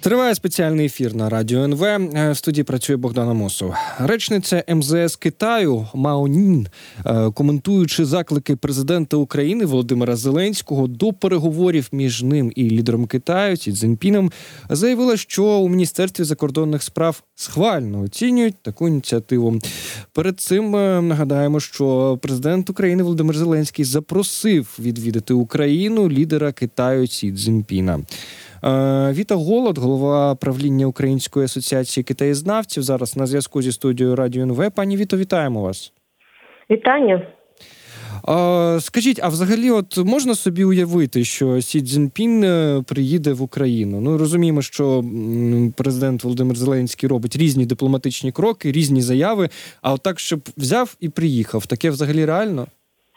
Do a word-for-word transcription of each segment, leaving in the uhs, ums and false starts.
Триває спеціальний ефір на Радіо ен ве. В студії працює Богдан Амосов. Речниця ем зе ес Китаю Мао Нін, коментуючи заклики президента України Володимира Зеленського до переговорів між ним і лідером Китаю Сі Цзіньпіном, заявила, що у Міністерстві закордонних справ схвально оцінюють таку ініціативу. Перед цим нагадаємо, що президент України Володимир Зеленський запросив відвідати Україну лідера Китаю Сі Цзіньпіна. Віта Голод, голова правління Української асоціації китаєзнавців, зараз на зв'язку зі студією Радіо ен ве. Пані Віто, вітаємо вас. Вітання. А, скажіть, а взагалі от можна собі уявити, що Сі Цзіньпін приїде в Україну? Ну, розуміємо, що президент Володимир Зеленський робить різні дипломатичні кроки, різні заяви, а от так, щоб взяв і приїхав, таке взагалі реально?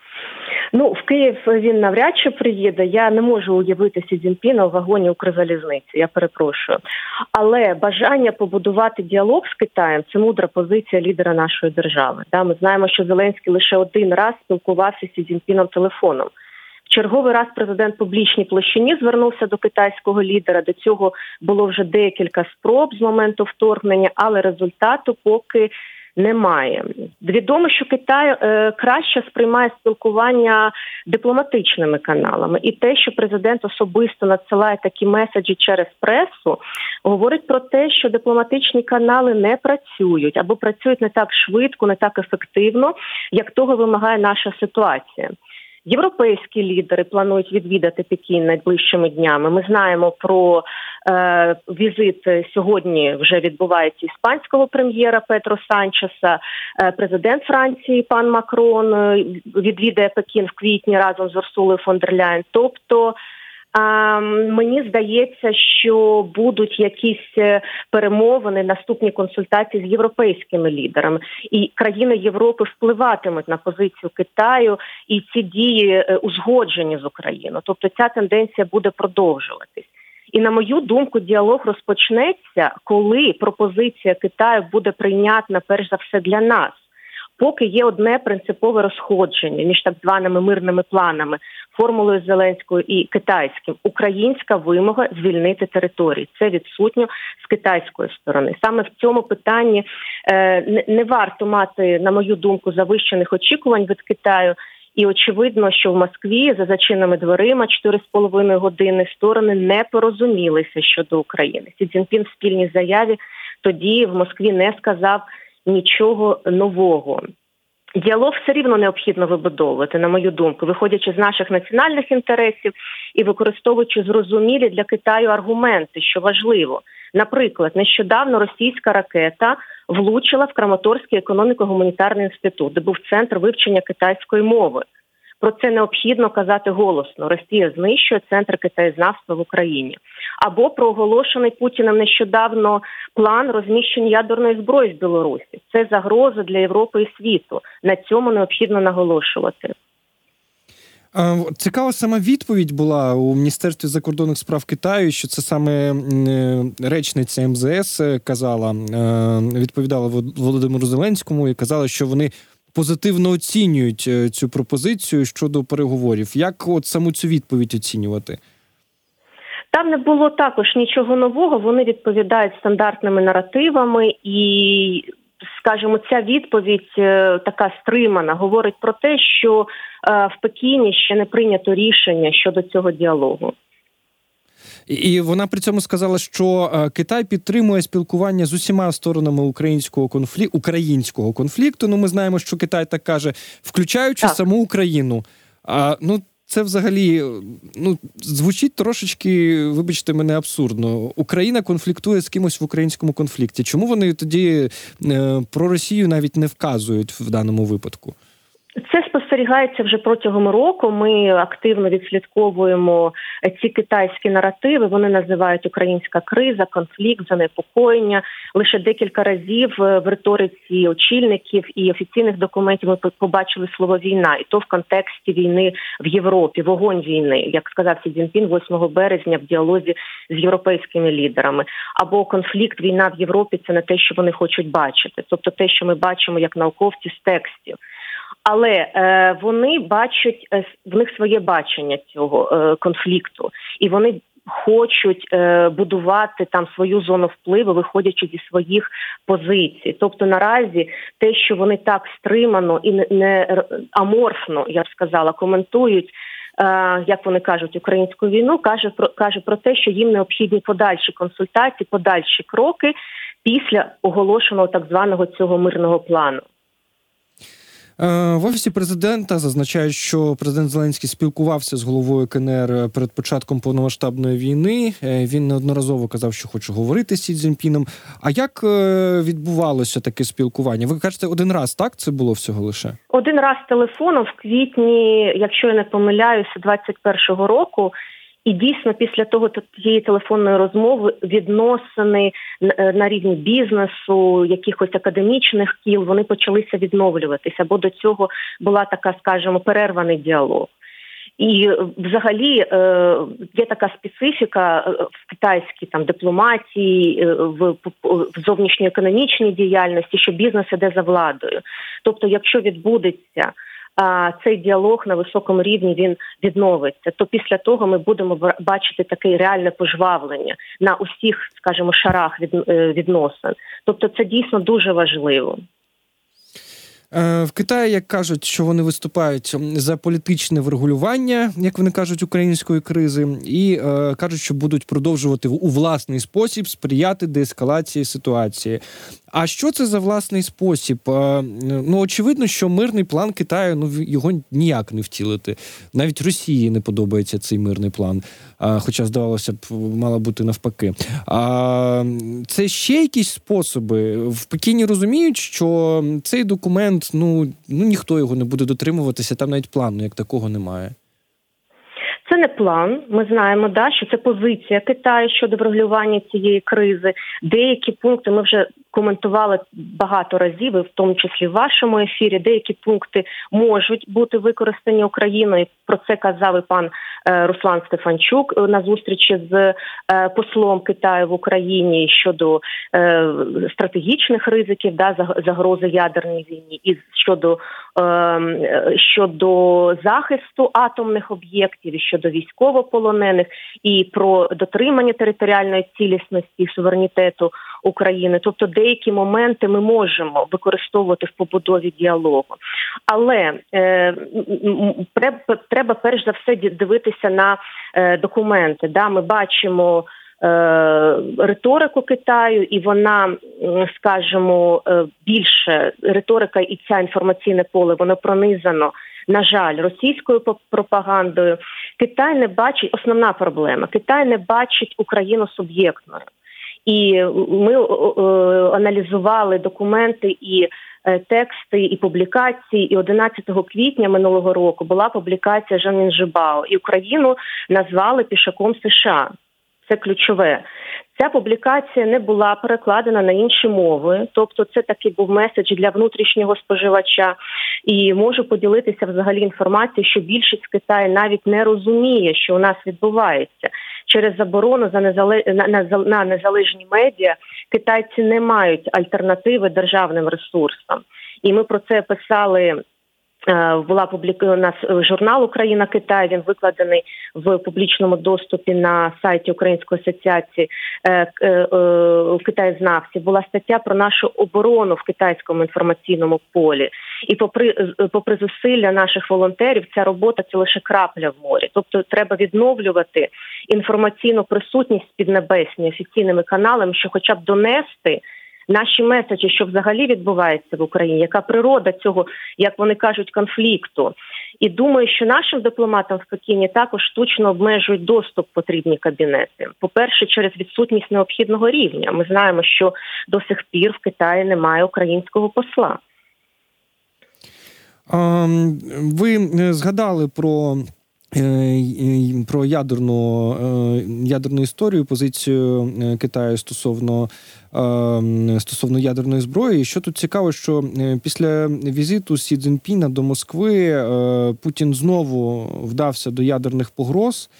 Ну, в Київ він навряд чи приїде. Я не можу уявити Сі Цзіньпіна у вагоні Укрзалізниці, я перепрошую. Але бажання побудувати діалог з Китаєм – це мудра позиція лідера нашої держави. Да, ми знаємо, що Зеленський лише один раз спілкувався з Сі Цзіньпіном телефоном. В черговий раз президент в публічній площині звернувся до китайського лідера. До цього було вже декілька спроб з моменту вторгнення, але результату поки немає. Відомо, що Китай е, краще сприймає спілкування дипломатичними каналами. І те, що президент особисто надсилає такі меседжі через пресу, говорить про те, що дипломатичні канали не працюють або працюють не так швидко, не так ефективно, як того вимагає наша ситуація. Європейські лідери планують відвідати Пекін найближчими днями. Ми знаємо про е, візит сьогодні вже відбувається іспанського прем'єра Педро Санчеса. Е, президент Франції пан Макрон е, відвідає Пекін в квітні разом з Урсулою фон дер Ляєн. Тобто А, мені здається, що будуть якісь перемовини, наступні консультації з європейськими лідерами. І країни Європи впливатимуть на позицію Китаю, і ці дії узгоджені з Україною. Тобто ця тенденція буде продовжуватись. І, на мою думку, діалог розпочнеться, коли пропозиція Китаю буде прийнятна, перш за все, для нас. Поки є одне принципове розходження між так званими мирними планами, формулою Зеленського і китайським. Українська вимога звільнити території. Це відсутньо з китайської сторони. Саме в цьому питанні е, не, не варто мати, на мою думку, завищених очікувань від Китаю. І очевидно, що в Москві за зачиненими дверима чотири з половиною години сторони не порозумілися щодо України. Сі Цзіньпін в спільній заяві тоді в Москві не сказав нічого нового. Діалог все рівно необхідно вибудовувати, на мою думку, виходячи з наших національних інтересів і використовуючи зрозумілі для Китаю аргументи, що важливо. Наприклад, нещодавно російська ракета влучила в Краматорський економіко-гуманітарний інститут, де був центр вивчення китайської мови. Про це необхідно казати голосно. Росія знищує центр китаєзнавства в Україні. Або про оголошений Путіним нещодавно план розміщення ядерної зброї в Білорусі. Це загроза для Європи і світу. На цьому необхідно наголошувати. Цікава сама відповідь була у Міністерстві закордонних справ Китаю, що це саме речниця ем зе ес казала, відповідала Володимиру Зеленському і казала, що вони позитивно оцінюють цю пропозицію щодо переговорів. Як от саму цю відповідь оцінювати? Там не було також нічого нового, вони відповідають стандартними наративами і, скажімо, ця відповідь така стримана, говорить про те, що в Пекіні ще не прийнято рішення щодо цього діалогу. І вона при цьому сказала, що Китай підтримує спілкування з усіма сторонами українського конфлікту, українського конфлікту. Ну, ми знаємо, що Китай так каже, включаючи так. саму Україну. А, ну, це взагалі, ну, звучить трошечки, вибачте мене, абсурдно. Україна конфліктує з кимось в українському конфлікті. Чому вони тоді е, про Росію навіть не вказують в даному випадку? Це спостерігається вже протягом року. Ми активно відслідковуємо ці китайські наративи. Вони називають українська криза, конфлікт, занепокоєння. Лише декілька разів в риториці очільників і офіційних документів ми побачили слово «війна». І то в контексті війни в Європі, вогонь війни, як сказав Сі Цзіньпін восьмого березня в діалозі з європейськими лідерами. Або конфлікт, війна в Європі – це не те, що вони хочуть бачити. Тобто те, що ми бачимо як науковці з текстів. Але е, вони бачать, е, в них своє бачення цього е, конфлікту. І вони хочуть е, будувати там свою зону впливу, виходячи зі своїх позицій. Тобто наразі те, що вони так стримано і не, не аморфно, я б сказала, коментують, е, як вони кажуть, українську війну, каже про, каже про те, що їм необхідні подальші консультації, подальші кроки після оголошеного так званого цього мирного плану. В Офісі президента зазначають, що президент Зеленський спілкувався з головою КНР перед початком повномасштабної війни. Він неодноразово казав, що хоче говорити з Сі Цзіньпіном. А як відбувалося таке спілкування? Ви кажете, один раз, так? Це було всього лише? Один раз телефоном в квітні, якщо я не помиляюся, двадцять першого року. І дійсно після того тієї телефонної розмови відносини на рівні бізнесу, якихось академічних кіл, вони почалися відновлюватися, бо до цього була така, скажімо, перерваний діалог. І взагалі є така специфіка в китайській там дипломатії, в, в зовнішньоекономічній діяльності, що бізнес іде за владою. Тобто, якщо відбудеться а цей діалог на високому рівні, він відновиться, то після того ми будемо бачити таке реальне пожвавлення на усіх, скажімо, шарах від, відносин. Тобто це дійсно дуже важливо. В Китаї, як кажуть, що вони виступають за політичне врегулювання, як вони кажуть, української кризи, і е, кажуть, що будуть продовжувати у власний спосіб сприяти деескалації ситуації. А що це за власний спосіб? Е, ну, очевидно, що мирний план Китаю, ну, його ніяк не втілити. Навіть Росії не подобається цей мирний план, е, хоча, здавалося б, мало бути навпаки. А це ще якісь способи? В Пекіні розуміють, що цей документ Ну, ну ніхто його не буде дотримуватися, там навіть плану як такого немає. Це не план. Ми знаємо, да, що це позиція Китаю щодо врегулювання цієї кризи. Деякі пункти ми вже коментували багато разів, і в тому числі в вашому ефірі. Деякі пункти можуть бути використані Україною. Про це казав і пан е, Руслан Стефанчук на зустрічі з е, послом Китаю в Україні щодо е, стратегічних ризиків, да, загрози ядерній війні, і щодо, е, щодо захисту атомних об'єктів, і щодо військовополонених, і про дотримання територіальної цілісності і суверенітету України. Тобто деякі моменти ми можемо використовувати в побудові діалогу. Але е, треба перш за все дивитися на е, документи. Да? Ми бачимо е, риторику Китаю, і вона, скажімо, більше риторика і ця інформаційне поле, воно пронизано, на жаль, російською пропагандою. Китай не бачить, основна проблема, Китай не бачить Україну суб'єктною. І ми е, аналізували документи і е, тексти, і публікації, і одинадцятого квітня минулого року була публікація Жан Мінжибао, і Україну назвали пішаком США. Це ключове. Ця публікація не була перекладена на інші мови, тобто це такий був меседж для внутрішнього споживача. І можу поділитися взагалі інформацією, що більшість Китаю навіть не розуміє, що у нас відбувається. Через заборону за незалеж... на незалежні медіа китайці не мають альтернативи державним ресурсам. І ми про це писали. Була публікована у нас журнал «Україна Китай», він викладений в публічному доступі на сайті Української асоціації китаєзнавців. Була стаття про нашу оборону в китайському інформаційному полі. І попри, попри зусилля наших волонтерів, ця робота – це лише крапля в морі. Тобто треба відновлювати інформаційну присутність з піднебесні офіційними каналами, що хоча б донести наші меседжі, що взагалі відбувається в Україні, яка природа цього, як вони кажуть, конфлікту. І думаю, що нашим дипломатам в Пекіні також штучно обмежують доступ в потрібні кабінети. По-перше, через відсутність необхідного рівня. Ми знаємо, що до сих пір в Китаї немає українського посла. Ви згадали про... про ядерну, ядерну історію, позицію Китаю стосовно, стосовно ядерної зброї. Що тут цікаво, що після візиту Сі Цзіньпіна до Москви Путін знову вдався до ядерних погроз.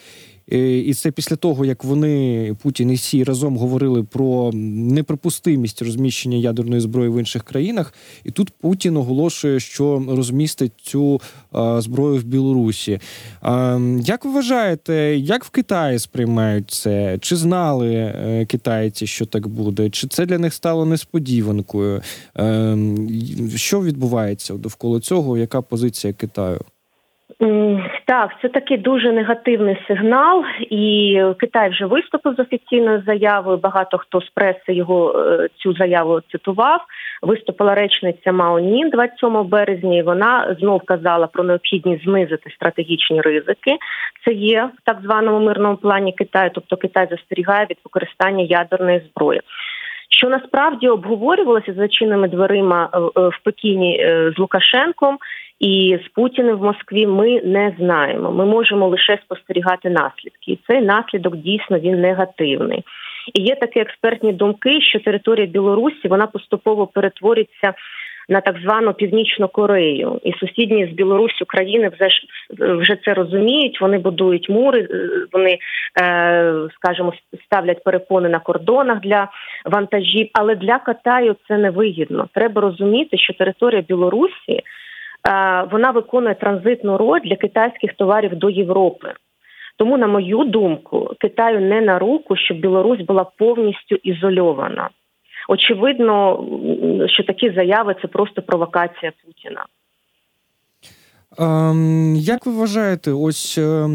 І це після того, як вони, Путін і Сі, разом говорили про неприпустимість розміщення ядерної зброї в інших країнах. І тут Путін оголошує, що розмістить цю зброю в Білорусі. Як ви вважаєте, як в Китаї сприймають це? Чи знали китайці, що так буде? Чи це для них стало несподіванкою? Що відбувається довкола цього? Яка позиція Китаю? Так, це такий дуже негативний сигнал, і Китай вже виступив з офіційною заявою, багато хто з преси його цю заяву цитував. Виступила речниця Мао Нін двадцять сьомого березня, і вона знов казала про необхідність знизити стратегічні ризики. Це є в так званому мирному плані Китаю, тобто Китай застерігає від використання ядерної зброї. Що насправді обговорювалося за зачиненими дверима в Пекіні з Лукашенком і з Путіним в Москві, ми не знаємо. Ми можемо лише спостерігати наслідки. І цей наслідок дійсно він негативний. І є такі експертні думки, що територія Білорусі, вона поступово перетвориться на так звану Північну Корею. І сусідні з Білорусю країни вже, вже це розуміють, вони будують мури, вони, скажімо, ставлять перепони на кордонах для вантажів, але для Китаю це невигідно. Треба розуміти, що територія Білорусі, вона виконує транзитну роль для китайських товарів до Європи. Тому, на мою думку, Китаю не на руку, щоб Білорусь була повністю ізольована. Очевидно, що такі заяви – це просто провокація Путіна. Як ви вважаєте, ось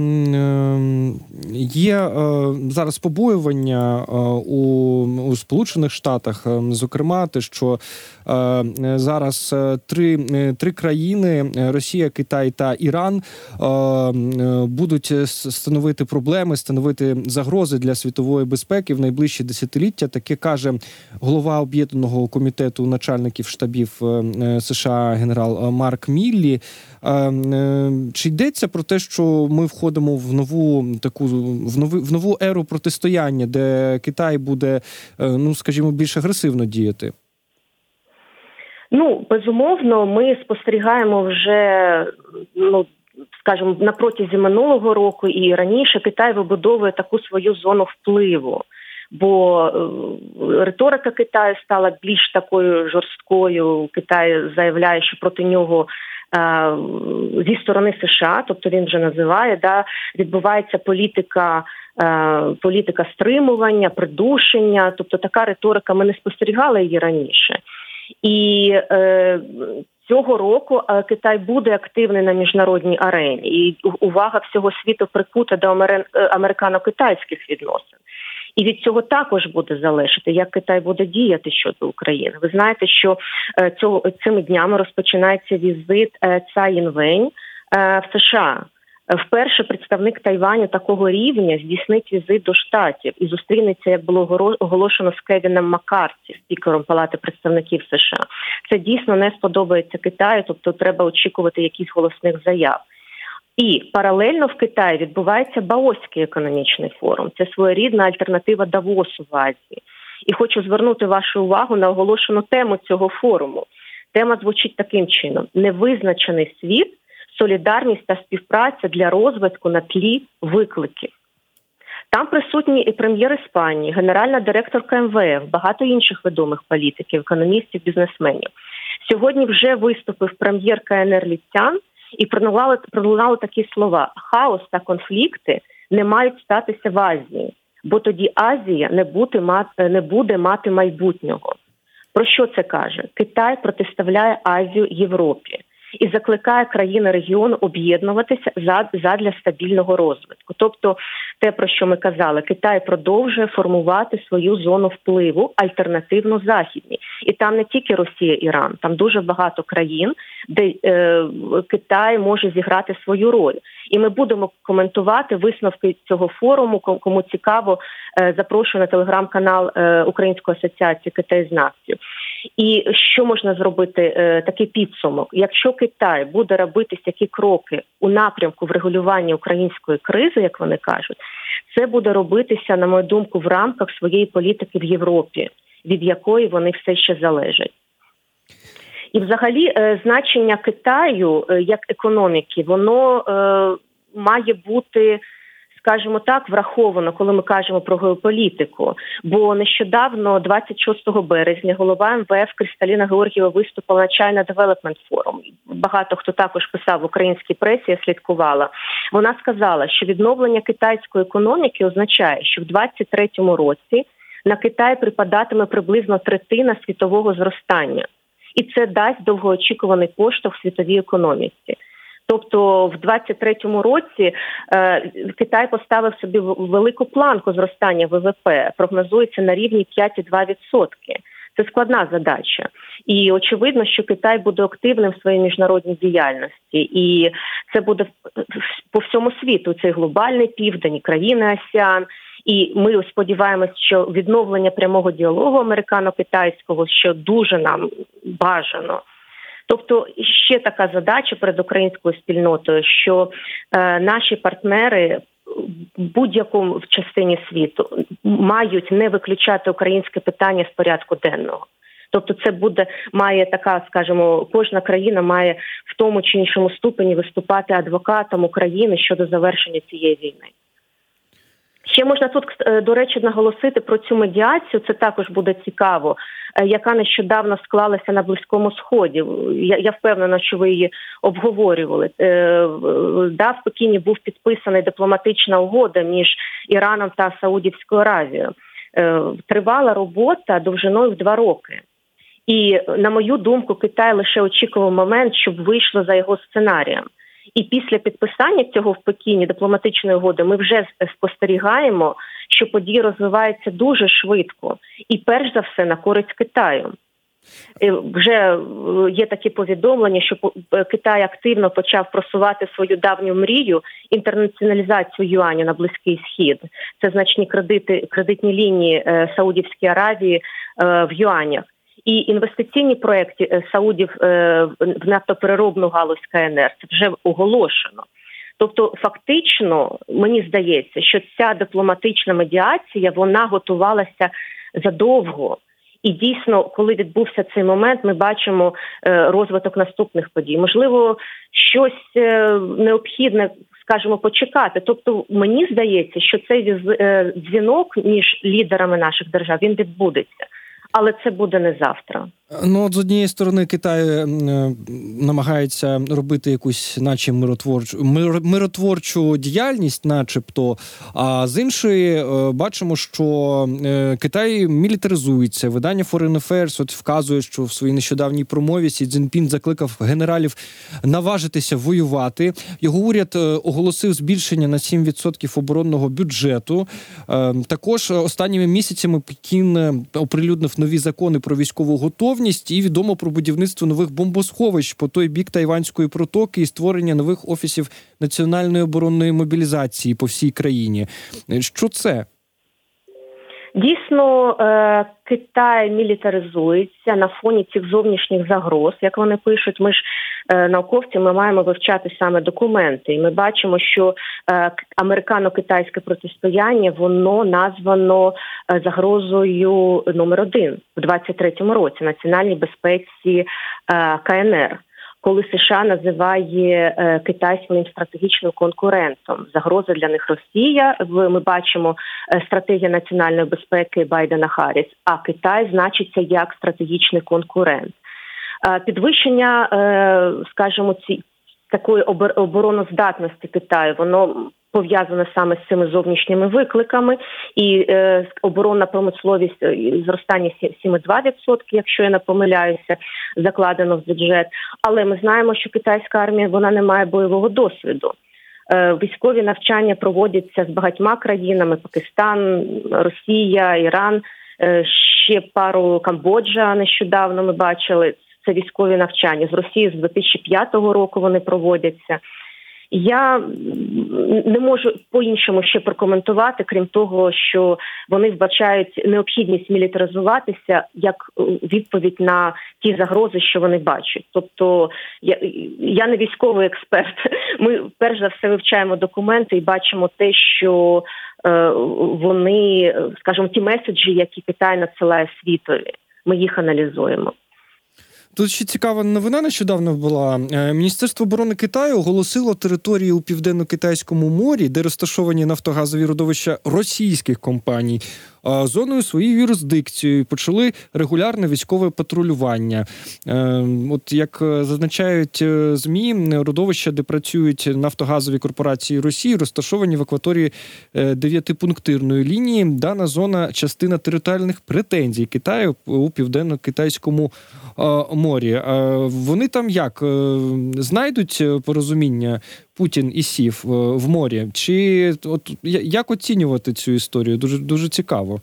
є зараз побоювання у, у Сполучених Штатах, зокрема, те, що зараз три, три країни – Росія, Китай та Іран – будуть становити проблеми, становити загрози для світової безпеки в найближчі десятиліття. Таке каже голова Об'єднаного комітету начальників штабів США генерал Марк Міллі. Чи йдеться про те, що ми входимо в нову таку в нову, в нову еру протистояння, де Китай буде, ну, скажімо, більш агресивно діяти? Ну, безумовно, ми спостерігаємо вже, ну, скажімо, на протязі минулого року і раніше Китай вибудовує таку свою зону впливу. Бо риторика Китаю стала більш такою жорсткою. Китай заявляє, що проти нього зі сторони США, тобто він вже називає, да, відбувається політика, політика стримування, придушення, тобто така риторика, ми не спостерігали її раніше. І е, цього року Китай буде активний на міжнародній арені, і увага всього світу прикута до американо-китайських відносин. І від цього також буде залежати, як Китай буде діяти щодо України. Ви знаєте, що цього, цими днями розпочинається візит Цай Інвень в США. Вперше представник Тайваню такого рівня здійснить візит до Штатів і зустрінеться, як було оголошено, з Кевіном Маккарті, спікером Палати представників США. Це дійсно не сподобається Китаю, тобто треба очікувати якихось голосних заяв. І паралельно в Китаї відбувається Баоський економічний форум. Це своєрідна альтернатива Давосу в Азії. І хочу звернути вашу увагу на оголошену тему цього форуму. Тема звучить таким чином: невизначений світ, солідарність та співпраця для розвитку на тлі викликів. Там присутні і прем'єр Іспанії, генеральна директорка ем ве еф, багато інших відомих політиків, економістів, бізнесменів. Сьогодні вже виступив прем'єр ка ен ер Лі Цян, і пролунали, пролунали такі слова: хаос та конфлікти не мають статися в Азії, бо тоді Азія не буде мати, не буде мати майбутнього. Про що це каже? Китай протиставляє Азію Європі і закликає країни регіону об'єднуватися задля стабільного розвитку. Тобто те, про що ми казали, Китай продовжує формувати свою зону впливу, альтернативно західній. І там не тільки Росія, Іран, там дуже багато країн, де е, Китай може зіграти свою роль. І ми будемо коментувати висновки цього форуму. Кому цікаво, е, запрошую на телеграм-канал е, Української асоціації китаєзнавців. І що можна зробити, е, такий підсумок? Якщо Китай буде робити такі кроки у напрямку врегулювання української кризи, як вони кажуть, це буде робитися, на мою думку, в рамках своєї політики в Європі, від якої вони все ще залежать. І взагалі е, значення Китаю е, як економіки, воно е, має бути, скажімо так, враховано, коли ми кажемо про геополітику. Бо нещодавно, двадцять шостого березня, голова ем ве еф Кристаліна Георгієва виступила на China Development Forum. Багато хто також писав в українській пресі, я слідкувала. Вона сказала, що відновлення китайської економіки означає, що в двадцять третьому році на Китай припадатиме приблизно третина світового зростання. І це дасть довгоочікуваний поштовх світовій економіці. Тобто в двадцять третьому році е, Китай поставив собі велику планку зростання ве ве пе, прогнозується на рівні п'ять цілих дві десятих відсотка. Це складна задача. І очевидно, що Китай буде активним в своїй міжнародній діяльності. І це буде по всьому світу. Це глобальний південь, країни АСЕАН. І ми сподіваємось, що відновлення прямого діалогу американо-китайського, що дуже нам бажано. Тобто ще така задача перед українською спільнотою, що е, наші партнери в будь-якому в частині світу мають не виключати українське питання з порядку денного. Тобто це буде, має така, скажімо, кожна країна має в тому чи іншому ступені виступати адвокатом України щодо завершення цієї війни. Ще можна тут, до речі, наголосити про цю медіацію, це також буде цікаво, яка нещодавно склалася на Близькому Сході. Я, я впевнена, що ви її обговорювали. Да, в Пекіні був підписаний дипломатична угода між Іраном та Саудівською Аравією. Тривала робота довжиною в два роки. І, на мою думку, Китай лише очікував момент, щоб вийшло за його сценарієм. І після підписання цього в Пекіні дипломатичної угоди ми вже спостерігаємо, що події розвиваються дуже швидко. І перш за все на користь Китаю. Вже є такі повідомлення, що Китай активно почав просувати свою давню мрію – інтернаціоналізацію юаню на Близький Схід. Це значні кредити, кредитні лінії Саудівської Аравії в юанях. І інвестиційні проекти Саудів в нафтопереробну галузь ка ен ер це вже оголошено. Тобто, фактично, мені здається, що ця дипломатична медіація, вона готувалася задовго. І дійсно, коли відбувся цей момент, ми бачимо розвиток наступних подій. Можливо, щось необхідне, скажімо, почекати. Тобто, мені здається, що цей дзвінок між лідерами наших держав, він відбудеться. Але це буде не завтра. Ну, от з однієї сторони, Китай е, намагається робити якусь, наче миротворчу, мир, миротворчу діяльність, начебто, а з іншої е, бачимо, що е, Китай мілітаризується. Видання Foreign Affairs от вказує, що в своїй нещодавній промові Сі Цзіньпін закликав генералів наважитися воювати. Його уряд е, оголосив збільшення на сім відсотків оборонного бюджету. Е, також останніми місяцями Пекін оприлюднив нові закони про військову готовність і відомо про будівництво нових бомбосховищ по той бік Тайванської протоки і створення нових офісів національної оборонної мобілізації по всій країні. Що це? Дійсно, Китай мілітаризується на фоні цих зовнішніх загроз, як вони пишуть. Ми ж науковці, ми маємо вивчати саме документи. І ми бачимо, що американо-китайське протистояння, воно названо загрозою номер один в двадцять третьому році національній безпеці ка ен ер. Коли США називає е, Китай своїм стратегічним конкурентом. Загроза для них Росія, ми бачимо е, стратегія національної безпеки Байдена-Харріс, а Китай значиться як стратегічний конкурент. Е, підвищення, е, скажімо, ці, такої обороноздатності Китаю, воно пов'язане саме з цими зовнішніми викликами, і е, оборонна промисловість зростання сім цілих дві десятих відсотка, якщо я не помиляюся, закладено в бюджет. Але ми знаємо, що китайська армія, вона не має бойового досвіду. Е, військові навчання проводяться з багатьма країнами: Пакистан, Росія, Іран, е, ще пару Камбоджа нещодавно ми бачили. Це військові навчання. З Росії з дві тисячі п'ятого року вони проводяться. Я не можу по-іншому ще прокоментувати, крім того, що вони вбачають необхідність мілітаризуватися як відповідь на ті загрози, що вони бачать. Тобто я, я не військовий експерт. Ми перш за все вивчаємо документи і бачимо те, що е, вони, скажімо, ті меседжі, які Китай надсилає світові, ми їх аналізуємо. Тут ще цікава новина нещодавно була. Міністерство оборони Китаю оголосило території у Південно-Китайському морі, де розташовані нафтогазові родовища російських компаній, зоною своєю юрисдикцією, почали регулярне військове патрулювання. От як зазначають ЗМІ, родовища, де працюють нафтогазові корпорації Росії, розташовані в акваторії дев'ятипунктирної лінії. Дана зона – частина територіальних претензій Китаю у Південно-Китайському морі. Вони там як? Знайдуть порозуміння Путін і Сів в морі? Чи от як оцінювати цю історію? Дуже, дуже цікаво.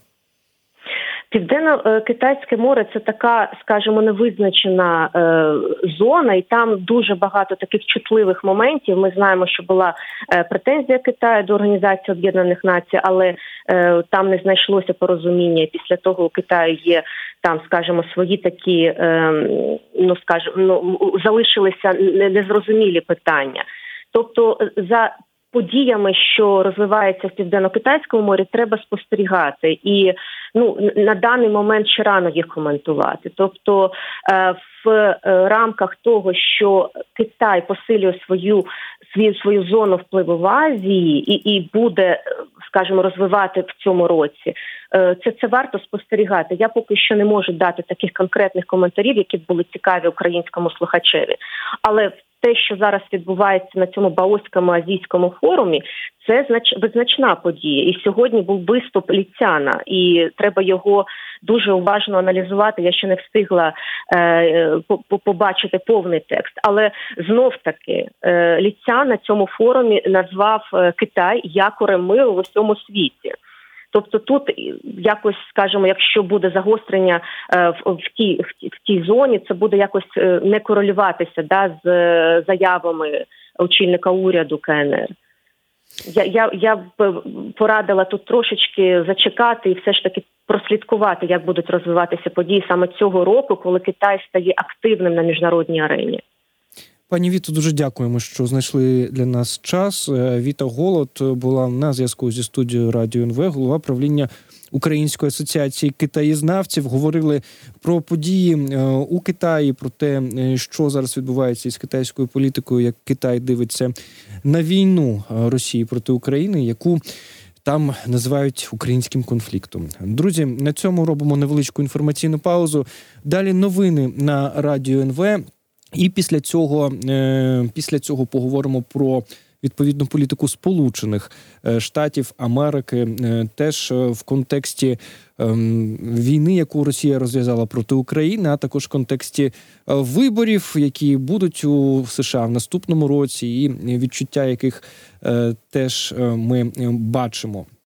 Південно-Китайське море – це така, скажімо, невизначена е, зона, і там дуже багато таких чутливих моментів. Ми знаємо, що була е, претензія Китаю до Організації Об'єднаних Націй, але е, там не знайшлося порозуміння. Після того у Китаю є там, скажімо, свої такі, е, ну, скажімо, ну, залишилися незрозумілі питання. Тобто за подіями, що розвиваються в Південно-Китайському морі, треба спостерігати. І ну, на даний момент ще рано їх коментувати. Тобто е, в рамках того, що Китай посилює свою, свою, свою зону впливу в Азії і, і буде, скажімо, розвивати в цьому році, е, це, це варто спостерігати. Я поки що не можу дати таких конкретних коментарів, які б були цікаві українському слухачеві. Але те, що зараз відбувається на цьому Баоському азійському форумі, це знач... визначна подія. І сьогодні був виступ Ліцяна, і треба його дуже уважно аналізувати. Я ще не встигла е, побачити повний текст. Але знов-таки е, Ліцян на цьому форумі назвав Китай якорем миру в усьому світі. Тобто тут якось, скажімо, якщо буде загострення е, в, в, тій, в, в тій зоні, це буде якось е, не корелюватися да, з е, заявами очільника уряду КНР. Я, я, я б порадила тут трошечки зачекати і все ж таки прослідкувати, як будуть розвиватися події саме цього року, коли Китай стає активним на міжнародній арені. Пані Віто, дуже дякуємо, що знайшли для нас час. Віта Голод була на зв'язку зі студією Радіо ен ве, голова правління Української асоціації китаєзнавців. Говорили про події у Китаї, про те, що зараз відбувається із китайською політикою, як Китай дивиться на війну Росії проти України, яку там називають українським конфліктом. Друзі, на цьому робимо невеличку інформаційну паузу. Далі новини на Радіо ен ве. І після цього, після цього поговоримо про відповідну політику Сполучених Штатів Америки, теж в контексті війни, яку Росія розв'язала проти України, а також в контексті виборів, які будуть у США в наступному році, і відчуття яких теж ми бачимо.